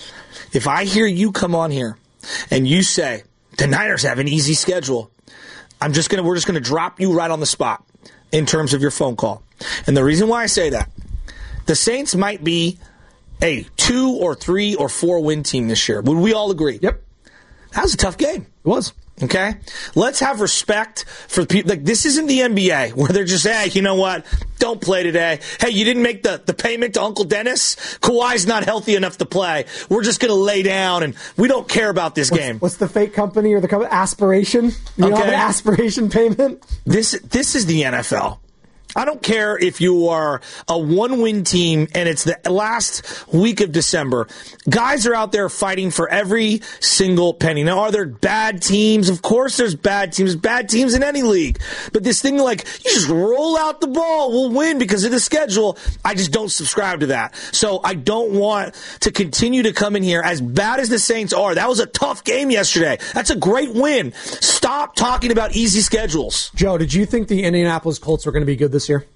If I hear you come on here and you say the Niners have an easy schedule, I'm just going to we're just going to drop you right on the spot in terms of your phone call. And the reason why I say that, the Saints might be a two or three or four win team this year. Would we all agree? Yep. That was a tough game. It was. Okay? Let's have respect for people. Like, this isn't the N B A where they're just, hey, you know what? Don't play today. Hey, you didn't make the, the payment to Uncle Dennis? Kawhi's not healthy enough to play. We're just going to lay down, and we don't care about this What's, game. what's the fake company or the company? Aspiration? You know, Okay. the aspiration payment? This this is the N F L. I don't care if you are a one-win team and it's the last week of December. Guys are out there fighting for every single penny. Now, are there bad teams? Of course there's bad teams. There's bad teams in any league. But this thing like, you just roll out the ball, we'll win because of the schedule, I just don't subscribe to that. So I don't want to continue to come in here as bad as the Saints are. That was a tough game yesterday. That's a great win. Stop talking about easy schedules. Joe, did you think the Indianapolis Colts were going to be good this year?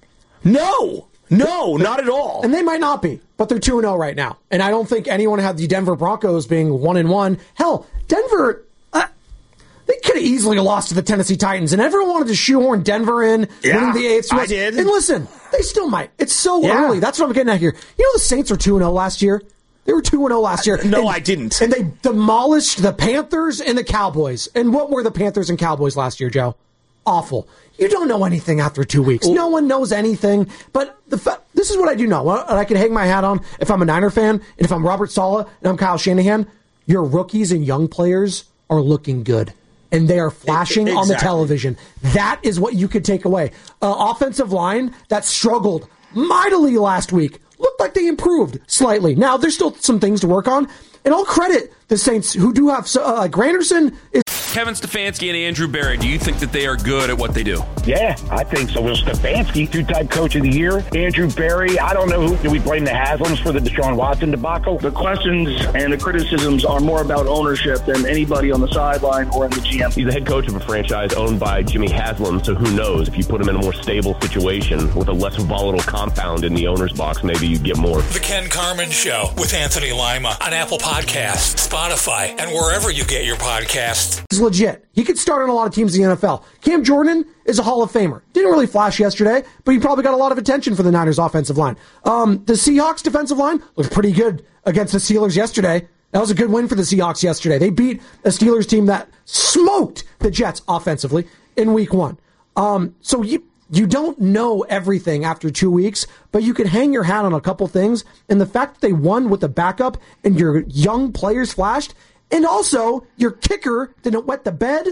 No, no, not at all. And they might not be, but they're two and oh right now. And I don't think anyone had the Denver Broncos being one and one. Hell, Denver, uh, they could have easily lost to the Tennessee Titans, and everyone wanted to shoehorn Denver in, Yeah, winning the A F C West. I did. And listen, they still might. It's so Yeah. early. That's what I'm getting at here. You know the Saints were two and oh last year? They were two and oh last year. No, and, I didn't. And they demolished the Panthers and the Cowboys. And what were the Panthers and Cowboys last year, Joe? Awful. You don't know anything after two weeks. No one knows anything. But the fa- this is what I do know. And I can hang my hat on if I'm a Niner fan, and if I'm Robert Saleh, and I'm Kyle Shanahan. Your rookies and young players are looking good. And they are flashing exactly. on the television. That is what you could take away. Uh, offensive line that struggled mightily last week looked like they improved slightly. Now, there's still some things to work on. And I'll credit the Saints who do have, uh, like Granderson is. Kevin Stefanski and Andrew Berry, do you think that they are good at what they do? Yeah, I think so. Will Stefanski, two-time coach of the year. Andrew Berry, I don't know who. Do we blame the Haslams for the Deshaun Watson debacle? The questions and the criticisms are more about ownership than anybody on the sideline or in the G M. He's the head coach of a franchise owned by Jimmy Haslam, so who knows? If you put him in a more stable situation with a less volatile compound in the owner's box, maybe you get more. The Ken Carman Show with Anthony Lima on Apple Podcasts, Spotify, and wherever you get your podcasts. Legit. He could start on a lot of teams in the N F L. Cam Jordan is a Hall of Famer. Didn't really flash yesterday, but he probably got a lot of attention for the Niners offensive line. Um, the Seahawks defensive line looked pretty good against the Steelers yesterday. That was a good win for the Seahawks yesterday. They beat a Steelers team that smoked the Jets offensively in week one. Um, so you you don't know everything after two weeks, but you can hang your hat on a couple things. And the fact that they won with a backup and your young players flashed, and also, your kicker didn't wet the bed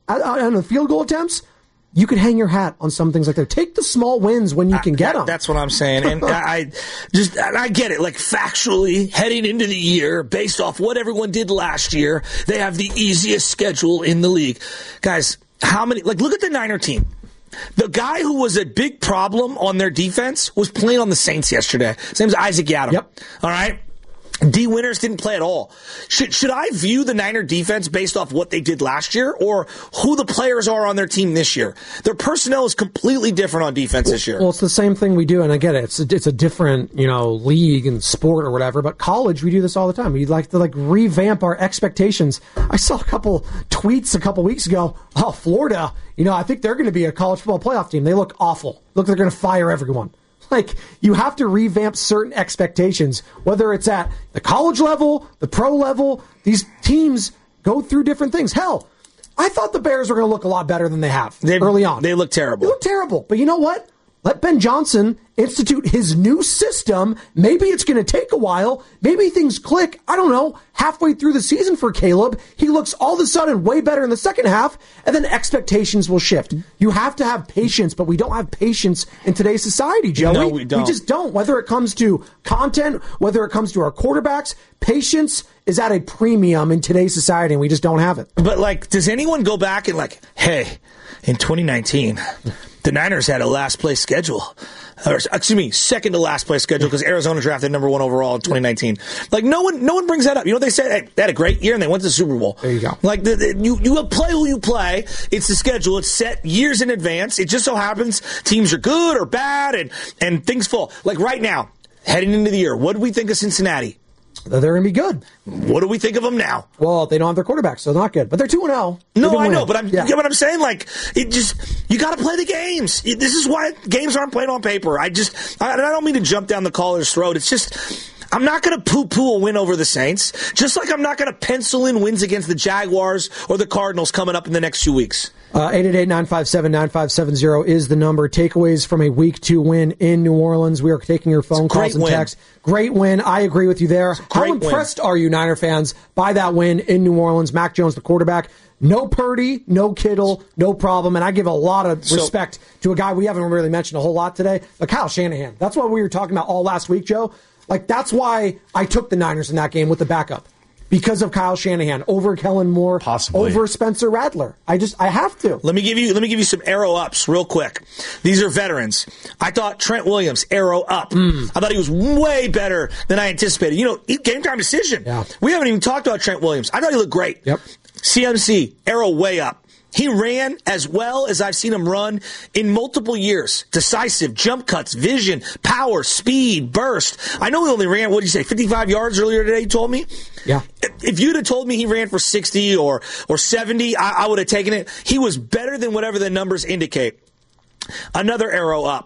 on the field goal attempts. You could hang your hat on some things like that. Take the small wins when you can get them. That's what I'm saying. And I just, and I get it. Like, factually, heading into the year, based off what everyone did last year, they have the easiest schedule in the league. Guys, how many, like, look at the Niner team. The guy who was a big problem on their defense was playing on the Saints yesterday. His name's Isaac Yiadom. Yep. All right? D. Winters didn't play at all. Should should I view the Niner defense based off what they did last year or who the players are on their team this year? Their personnel is completely different on defense this year. Well, it's the same thing we do, and I get it. It's a, it's a different, you know, league and sport or whatever, but college, we do this all the time. We like to like revamp our expectations. I saw a couple tweets a couple weeks ago. Oh, Florida, you know, I think they're going to be a college football playoff team. They look awful. Look, they're going to fire everyone. Like, you have to revamp certain expectations, whether it's at the college level, the pro level. These teams go through different things. Hell, I thought the Bears were going to look a lot better than they have they, early on. They look terrible. They look terrible. But you know what? Let Ben Johnson institute his new system. Maybe it's going to take a while. Maybe things click. I don't know. Halfway through the season for Caleb, he looks all of a sudden way better in the second half, and then expectations will shift. You have to have patience, but we don't have patience in today's society, Joey. No, we don't. We just don't. Whether it comes to content, whether it comes to our quarterbacks, patience is at a premium in today's society, and we just don't have it. But, like, does anyone go back and, like, hey, in twenty nineteen, the Niners had a last place schedule. Or, excuse me, second to last place schedule because Arizona drafted number one overall in twenty nineteen. Like, no one no one brings that up. You know what they say? Hey, they had a great year and they went to the Super Bowl. There you go. Like, the, the, you, you play who you play. It's the schedule. It's set years in advance. It just so happens teams are good or bad and, and things fall. Like, right now, heading into the year, what do we think of Cincinnati? They're going to be good. What do we think of them now? Well, they don't have their quarterback, so they're not good. But they're two and oh. No, I know, but I'm, yeah. you know what I'm saying? Like, it just, you got to play the games. This is why games aren't played on paper. I just, I, I don't mean to jump down the caller's throat. It's just, I'm not going to poo-poo a win over the Saints, just like I'm not going to pencil in wins against the Jaguars or the Cardinals coming up in the next few weeks. Uh, eight eight eight, nine five seven, nine five seven zero is the number. Takeaways from a week two win in New Orleans. We are taking your phone calls and texts. Great win. I agree with you there. How impressed win. are you, Niner fans, by that win in New Orleans? Mac Jones, the quarterback. No Purdy, no Kittle, no problem. And I give a lot of so, respect to a guy we haven't really mentioned a whole lot today, like Kyle Shanahan. That's what we were talking about all last week, Joe. Like, that's why I took the Niners in that game with the backup. Because of Kyle Shanahan, over Kellen Moore, Possibly. over Spencer Rattler. I just, I have to. Let me give you, let me give you some arrow ups real quick. These are veterans. I thought Trent Williams, arrow up. Mm. I thought he was way better than I anticipated. You know, game time decision. Yeah. We haven't even talked about Trent Williams. I thought he looked great. Yep. C M C, arrow way up. He ran as well as I've seen him run in multiple years. Decisive, jump cuts, vision, power, speed, burst. I know he only ran, what did you say, fifty-five yards earlier today, you told me? Yeah. If you'd have told me he ran for sixty or, or seventy, I, I would have taken it. He was better than whatever the numbers indicate. Another arrow up.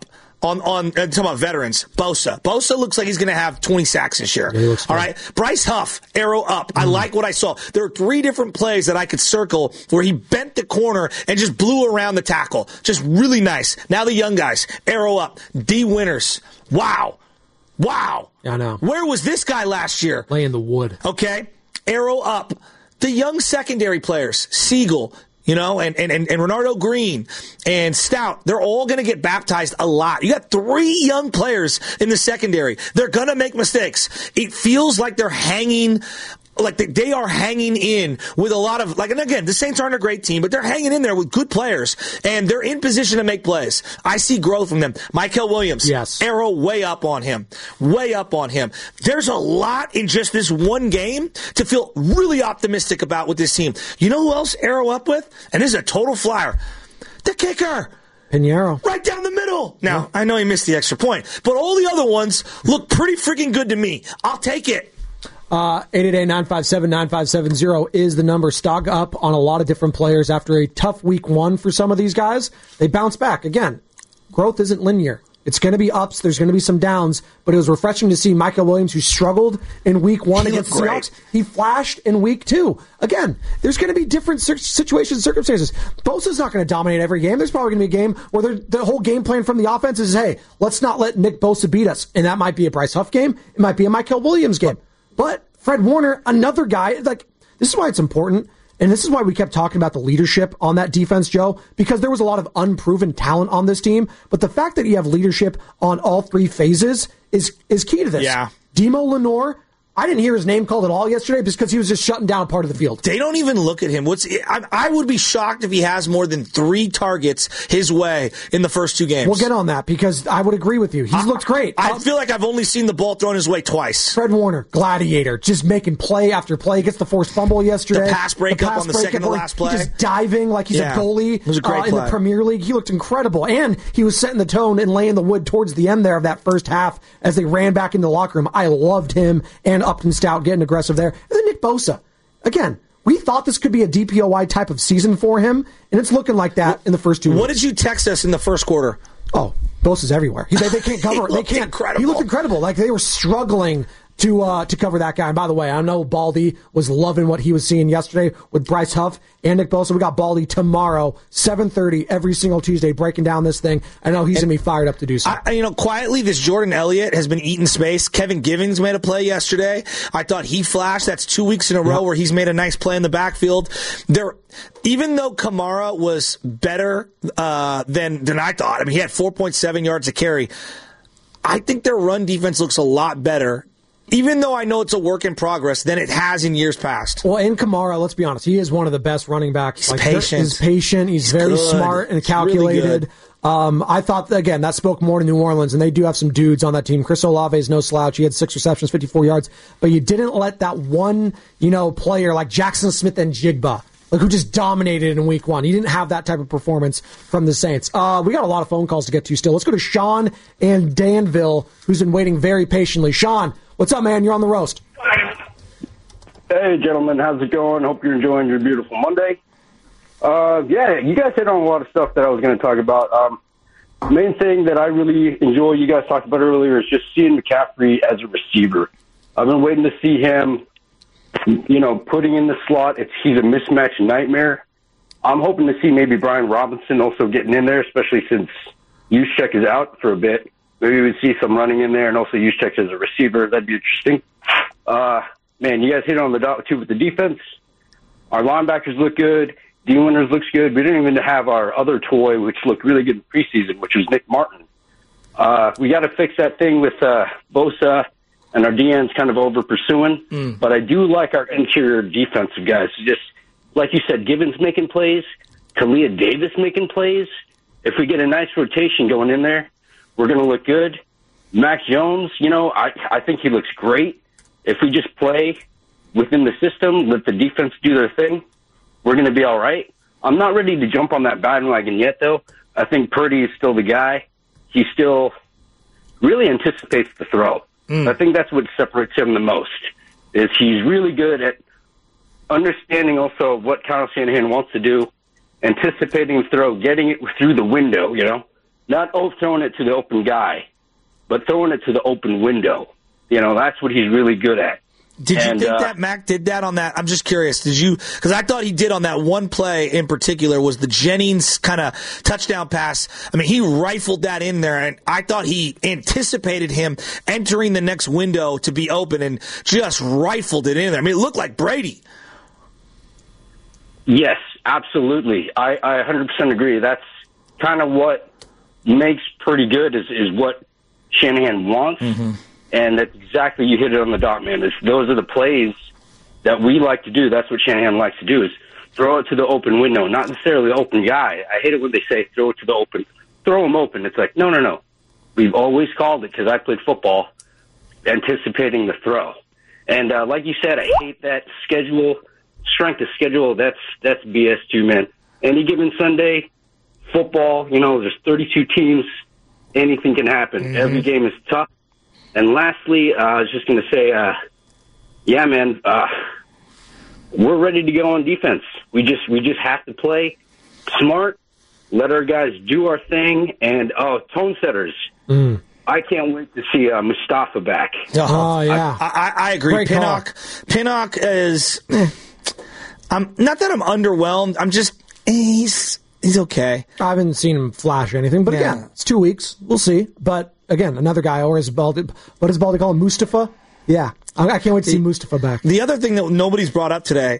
on, on uh, talking about veterans, Bosa. Bosa looks like he's going to have twenty sacks this year. Yeah, all right. Bryce Huff, arrow up. Mm. I like what I saw. There are three different plays that I could circle where he bent the corner and just blew around the tackle. Just really nice. Now the young guys, arrow up. D. Winters. Wow. Wow. Yeah, I know. Where was this guy last year? Lay in the wood. Okay. Arrow up. The young secondary players, Siegel, you know, and, and, and Renardo Green and Stout, they're all going to get baptized a lot. You got three young players in the secondary. They're going to make mistakes. It feels like they're hanging, like they are hanging in with a lot of, like, and again, the Saints aren't a great team, but they're hanging in there with good players, and they're in position to make plays. I see growth from them. Mykel Williams, yes. Arrow way up on him. Way up on him. There's a lot in just this one game to feel really optimistic about with this team. You know who else Arrow up with? And this is a total flyer. The kicker. Pinheiro. Right down the middle. Now, yeah. I know he missed the extra point, but all the other ones look pretty freaking good to me. I'll take it. Uh, eight eight eight, nine five seven, nine five seven zero is the number. Stock up on a lot of different players after a tough week one for some of these guys. They bounce back. Again, growth isn't linear. It's going to be ups. There's going to be some downs. But it was refreshing to see Mykel Williams, who struggled in week one he against the Seahawks. He flashed in week two. Again, there's going to be different situations and circumstances. Bosa's not going to dominate every game. There's probably going to be a game where the whole game plan from the offense is, hey, let's not let Nick Bosa beat us. And that might be a Bryce Huff game. It might be a Mykel Williams game. But Fred Warner, another guy, like, this is why it's important. And this is why we kept talking about the leadership on that defense, Joe, because there was a lot of unproven talent on this team. But the fact that you have leadership on all three phases is is key to this. Yeah. Demo Lenore, I didn't hear his name called at all yesterday because he was just shutting down part of the field. They don't even look at him. What's I, I would be shocked if he has more than three targets his way in the first two games. We'll get on that because I would agree with you. He's I, looked great. I um, feel like I've only seen the ball thrown his way twice. Fred Warner, gladiator, just making play after play. Gets the forced fumble yesterday. The pass breakup on the second to last play. Just diving like he's yeah. a goalie it was a great uh, in the Premier League. He looked incredible. And he was setting the tone and laying the wood towards the end there of that first half as they ran back into the locker room. I loved him and Upton Stout getting aggressive there. And then Nick Bosa. Again, we thought this could be a D P O Y type of season for him, and it's looking like that in the first two What weeks. did you text us in the first quarter? Oh, Bosa's everywhere. He, they, they can't cover. he they can't. Incredible. He looked incredible. Like they were struggling to uh, to cover that guy. And by the way, I know Baldy was loving what he was seeing yesterday with Bryce Huff and Nick Bosa. We got Baldy tomorrow, seven thirty every single Tuesday, breaking down this thing. I know he's going to be fired up to do so. I, you know, quietly, this Jordan Elliott has been eating space. Kevin Givens made a play yesterday. I thought he flashed. That's two weeks in a row yep. where he's made a nice play in the backfield. There, even though Kamara was better uh, than than I thought, I mean, he had four point seven yards a carry. I think their run defense looks a lot better, even though I know it's a work in progress, than it has in years past. Well, in Kamara, let's be honest, he is one of the best running backs. He's like, patient. He's patient. He's, he's very good. smart and calculated. Really um, I thought, again, that spoke more to New Orleans, and they do have some dudes on that team. Chris Olave is no slouch. He had six receptions, fifty-four yards, but you didn't let that one, you know, player like Jackson Smith and Jigba, like who just dominated in week one. You didn't have that type of performance from the Saints. Uh, we got a lot of phone calls to get to still. Let's go to Sean in Danville, who's been waiting very patiently. Sean, what's up, man? You're on the roast. Hey, gentlemen. How's it going? Hope you're enjoying your beautiful Monday. Uh, yeah, you guys hit on a lot of stuff that I was going to talk about. Um, main thing that I really enjoy, you guys talked about earlier, is just seeing McCaffrey as a receiver. I've been waiting to see him, you know, putting in the slot. It's, he's a mismatch nightmare. I'm hoping to see maybe Brian Robinson also getting in there, especially since Juszczyk is out for a bit. Maybe we would see some running in there and also Juszczyk as a receiver. That'd be interesting. Uh, man, you guys hit on the dot, too, with the defense. Our linebackers look good. D. Winters looks good. We didn't even have our other toy, which looked really good in preseason, which was Nick Martin. Uh, we got to fix that thing with uh, Bosa, and our D N's kind of over pursuing. Mm. But I do like our interior defensive guys. Just like you said, Givens making plays, Kalia Davis making plays. If we get a nice rotation going in there, we're going to look good. Mac Jones, you know, I, I think he looks great. If we just play within the system, let the defense do their thing, we're going to be all right. I'm not ready to jump on that bandwagon yet, though. I think Purdy is still the guy. He still really anticipates the throw. Mm. I think that's what separates him the most, is he's really good at understanding also what Kyle Shanahan wants to do, anticipating the throw, getting it through the window, you know. not oh, throwing it to the open guy, but throwing it to the open window. You know, that's what he's really good at. Did you and, think uh, that Mac did that on that? I'm just curious. Did you? Because I thought he did on that one play in particular was the Jennings kind of touchdown pass. I mean, he rifled that in there, and I thought he anticipated him entering the next window to be open and just rifled it in there. I mean, it looked like Brady. Yes, absolutely. I, I one hundred percent agree. That's kind of what makes Purdy good is, is what Shanahan wants. Mm-hmm. And that's exactly, you hit it on the dot, man. It's, those are the plays that we like to do. That's what Shanahan likes to do is throw it to the open window, not necessarily the open guy. I hate it when they say throw it to the open. Throw him open. It's like, no, no, no. We've always called it, because I played football, anticipating the throw. And uh, like you said, I hate that schedule, strength of schedule. That's, that's B S too, man. Any given Sunday, football, you know, there's thirty-two teams. Anything can happen. Mm-hmm. Every game is tough. And lastly, uh, I was just going to say, uh, yeah, man, uh, we're ready to go on defense. We just we just have to play smart, let our guys do our thing, and, oh, tone setters. Mm. I can't wait to see uh, Mustafa back. Oh, yeah. I, I, I agree. Great Pinnock, Pinnock is, I'm, not that I'm underwhelmed, I'm just, he's he's okay. I haven't seen him flash or anything, but yeah. Again, it's two weeks. We'll see. But again, another guy, or is Baldy, what does Baldy call him? Mustafa? Yeah. I, I can't wait to see Mustafa back. The other thing that nobody's brought up today,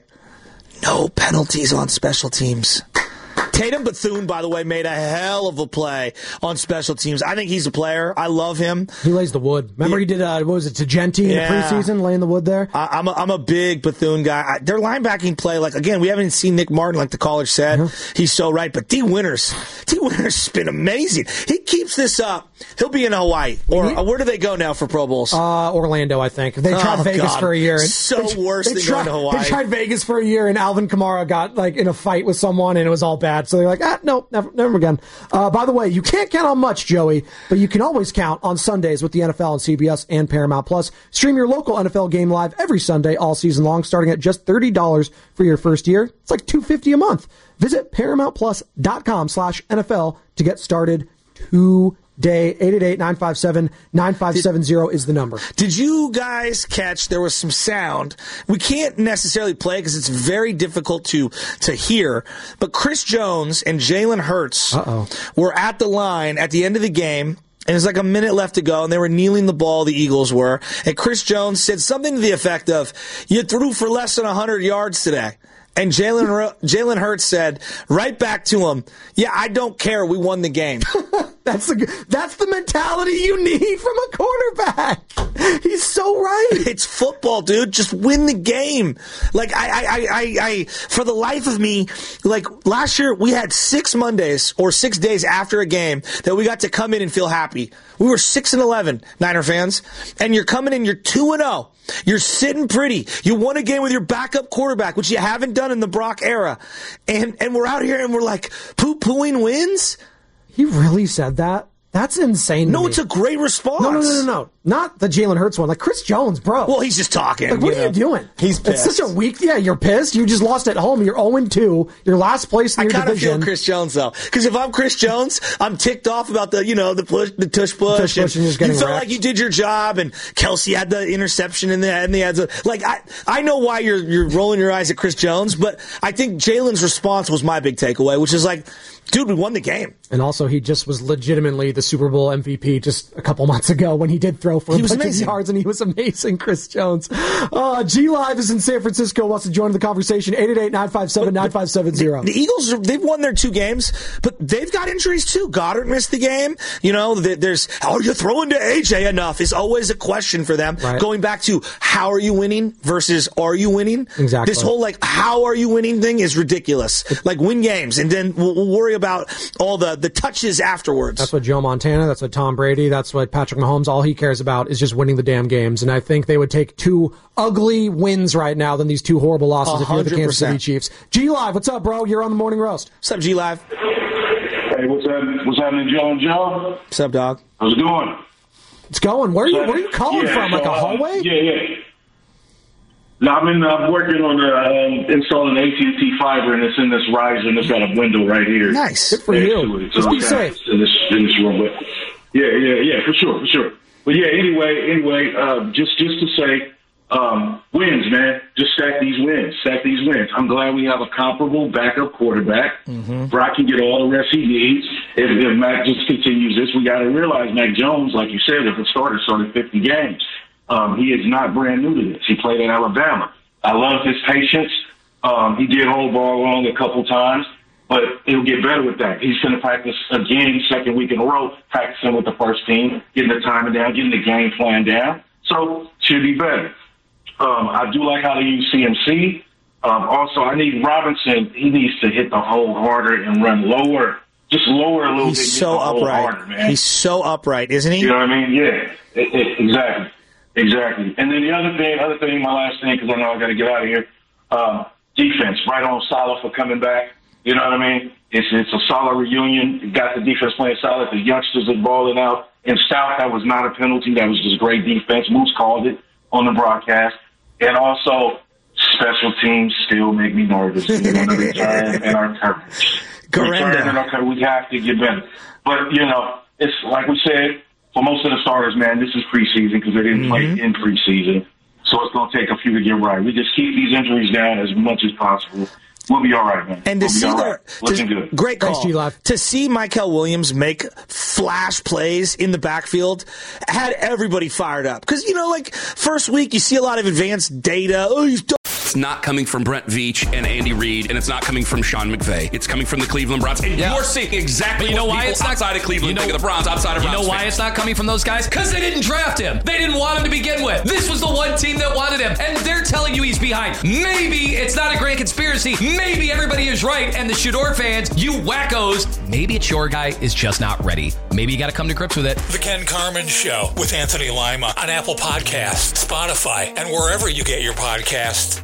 no penalties on special teams. Tatum Bethune, by the way, made a hell of a play on special teams. I think he's a player. I love him. He lays the wood. Remember yeah. he did, uh, what was it, to Genti in yeah. the preseason, laying the wood there? I, I'm, a, I'm a big Bethune guy. I, their linebacking play, like, again, we haven't seen Nick Martin, like the caller said. Mm-hmm. He's so right. But D. Winters, D. Winters has been amazing. He keeps this up. He'll be in Hawaii. Or uh, where do they go now for Pro Bowls? Uh, Orlando, I think. They tried oh, Vegas God. for a year. And so they, worse they than tried, going to Hawaii. They tried Vegas for a year, and Alvin Kamara got, like, in a fight with someone, and it was all bad. So they're like, ah, no, never, never again. Uh, by the way, you can't count on much, Joey, but you can always count on Sundays with the N F L on C B S and Paramount Plus. Stream your local N F L game live every Sunday all season long, starting at just thirty dollars for your first year. It's like two hundred fifty dollars a month. Visit ParamountPlus.com slash NFL to get started today. eight eight eight, nine five seven, nine five seven zero is the number. Did you guys catch there was some sound? We can't necessarily play because it's very difficult to to hear. But Chris Jones and Jalen Hurts Uh-oh. were at the line at the end of the game. And there's like a minute left to go, and they were kneeling the ball, the Eagles were. And Chris Jones said something to the effect of, you threw for less than one hundred yards today. And Jalen Jalen Hurts said right back to him, yeah, I don't care. We won the game. That's the that's the mentality you need from a quarterback. He's so right. It's football, dude. Just win the game. Like I, I, I, I, for the life of me, like last year we had six Mondays or six days after a game that we got to come in and feel happy. We were six and eleven, Niner fans, and you're coming in, you're two and zero. You're sitting pretty. You won a game with your backup quarterback, which you haven't done in the Brock era, and and we're out here and we're like poo-pooing wins. He really said that? That's insane. No, to it's a great response. No, no, no, no, no. Not the Jalen Hurts one. Like Chris Jones, bro. Well, he's just talking. Like, what you are know? you doing? He's pissed. It's such a weak. Yeah, you're pissed. You just lost at home. You're oh and two. You're last place in your I division. I kind of feel Chris Jones though, because if I'm Chris Jones, I'm ticked off about the you know the push, the tush push. Tush push and, and you felt wrecked. like you did your job, and Kelsey had the interception in the and the ads. Like I, I know why you're you're rolling your eyes at Chris Jones, but I think Jalen's response was my big takeaway, which is like, dude, we won the game. And also, he just was legitimately the Super Bowl M V P just a couple months ago when he did throw for he a was bunch amazing. of yards, and he was amazing, Chris Jones. Uh, G Live is in San Francisco, wants to join the conversation, eight eight eight, nine five seven, nine five seven zero. The, the Eagles, they've won their two games, but they've got injuries too. Goddard missed the game. You know, there's, are you throwing to A J enough is always a question for them. Right. Going back to how are you winning versus are you winning? Exactly. This whole, like, how are you winning thing is ridiculous. Like, win games, and then we'll, we'll worry about all the, the touches afterwards. That's what Joe Montana, that's what Tom Brady, that's what Patrick Mahomes, all he cares about is just winning the damn games. And I think they would take two ugly wins right now than these two horrible losses if you're the Kansas City Chiefs. G Live, what's up, bro? You're on the Morning Roast. What's up, G Live? Hey, what's up? What's happening, Joe and Joe? What's up, dog? How's it going? It's going. Where are you? Where are you calling yeah, from? so, Like a hallway? Uh, yeah, yeah. No, I'm, in, I'm working on uh, um, installing A T and T fiber, and it's in this riser, and it's got a window right here. Nice. Good for you. So Just be okay, safe. in this, in this room, but yeah, yeah, yeah, for sure, for sure. But yeah, anyway, anyway, uh, just just to say, um, wins, man. Just stack these wins, stack these wins. I'm glad we have a comparable backup quarterback. Mm-hmm. Brock can get all the rest he needs. If, if Mac just continues this, we got to realize Mac Jones, like you said, if a starter started fifty games. Um, he is not brand new to this. He played at Alabama. I love his patience. Um, he did hold ball wrong a couple times, but it'll get better with that. He's going to practice again second week in a row, practicing with the first team, getting the timing down, getting the game plan down. So should be better. Um, I do like how they use C M C. Um, also, I need Robinson. He needs to hit the hole harder and run lower. Just lower a little He's bit. He's so upright. Harder, man. He's so upright, isn't he? You know what I mean? Yeah, it, it, exactly. Exactly. And then the other thing, other thing, my last thing, because I know I got to get out of here, um, defense. Right on Salah for coming back. You know what I mean? It's it's a solid reunion. You got the defense playing solid. The youngsters are balling out. And Stout, that was not a penalty. That was just great defense. Moose called it on the broadcast. And also, special teams still make me nervous. We're going to return in our coverage. Return in our coverage. We have to get better. But, you know, it's like we said, for most of the starters, man, this is preseason because they didn't mm-hmm. play in preseason. So it's going to take a few to get right. We just keep these injuries down as much as possible. We'll be all right, man. And to we'll see their, right. looking good. Great call. Thanks, to see Mykel Williams make flash plays in the backfield had everybody fired up. Because, you know, like, first week, you see a lot of advanced data. Oh, he's done. It's not coming from Brent Veach and Andy Reid, and it's not coming from Sean McVay. It's coming from the Cleveland Browns. And yeah. you're seeing exactly you know what why people it's not, outside of Cleveland you know, think of the Browns, outside of You Browns know why fans. it's not coming from those guys? Because they didn't draft him. They didn't want him to begin with. This was the one team that wanted him, and they're telling you he's behind. Maybe it's not a grand conspiracy. Maybe everybody is right, and the Shador fans, you wackos, maybe it's your guy is just not ready. Maybe you got to come to grips with it. The Ken Carman Show with Anthony Lima on Apple Podcasts, Spotify, and wherever you get your podcasts.